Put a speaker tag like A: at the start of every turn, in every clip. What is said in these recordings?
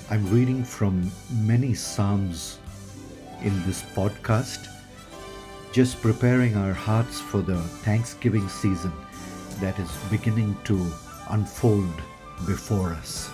A: I'm reading from many Psalms in this podcast, just preparing our hearts for the Thanksgiving season that is beginning to unfold before us.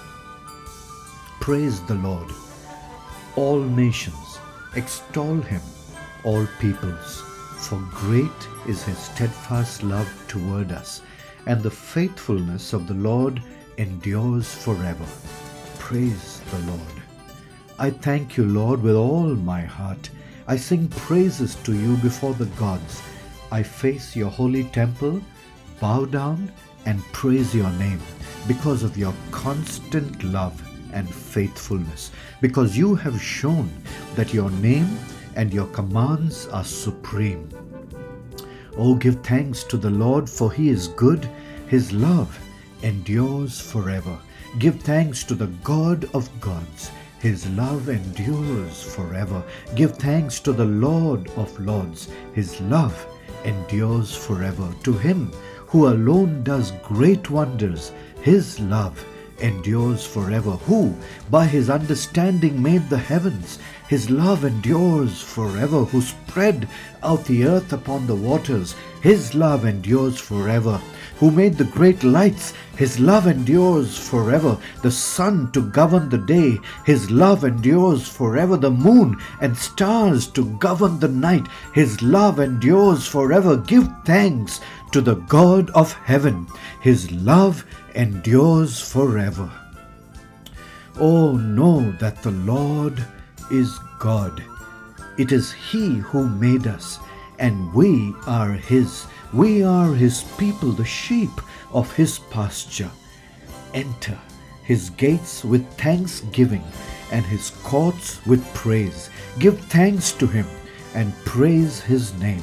A: Praise the Lord, all nations, extol him, all peoples, for great is his steadfast love toward us, and the faithfulness of the Lord endures forever. Praise the Lord. I thank you, Lord, with all my heart. I sing praises to you before the gods. I face your holy temple, bow down, and praise your name because of your constant love and faithfulness, because you have shown that your name and your commands are supreme. Oh, give thanks to the Lord, for he is good. His love endures forever. Give thanks to the God of gods. His love endures forever. Give thanks to the Lord of lords. His love endures forever. To him who alone does great wonders, his love endures forever. Who by his understanding made the heavens, his love endures forever. Who spread out the earth upon the waters, his love endures forever. Who made the great lights, his love endures forever. The sun to govern the day, his love endures forever. The moon and stars to govern the night, his love endures forever. Give thanks to the God of heaven, his love endures forever. Oh, know that the Lord is God. It is he who made us, and we are his. We are his people, the sheep of his pasture. Enter his gates with thanksgiving and his courts with praise. Give thanks to him and praise his name.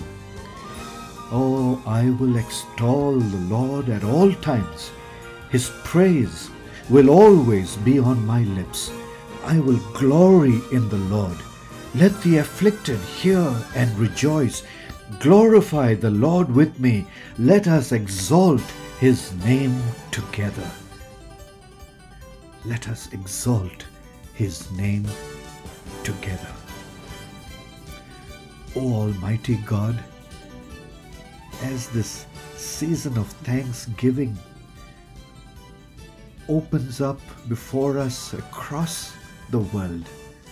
A: Oh, I will extol the Lord at all times. His praise will always be on my lips. I will glory in the Lord. Let the afflicted hear and rejoice. Glorify the Lord with me. Let us exalt his name together. Let us exalt his name together. O Almighty God, as this season of thanksgiving opens up before us across the world,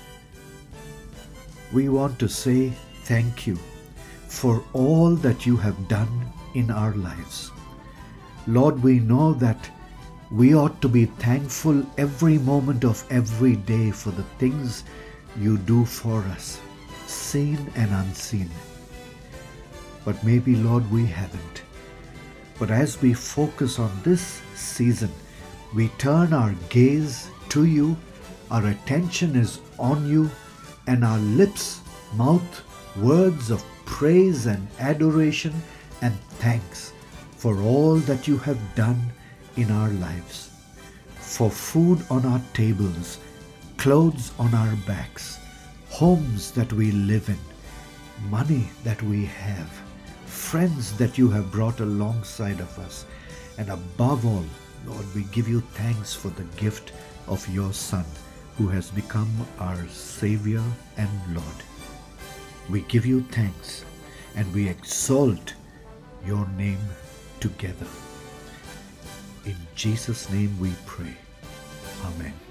A: we want to say thank you for all that you have done in our lives. Lord, we know that we ought to be thankful every moment of every day for the things you do for us, seen and unseen. But maybe, Lord, we haven't. But as we focus on this season, we turn our gaze to you, our attention is on you, and our lips mouth words of praise and adoration and thanks for all that you have done in our lives, for food on our tables, clothes on our backs, homes that we live in, money that we have, friends that you have brought alongside of us, and above all, Lord, we give you thanks for the gift of your Son, who has become our Savior and Lord. We give you thanks and we exalt your name together. In Jesus' name we pray. Amen.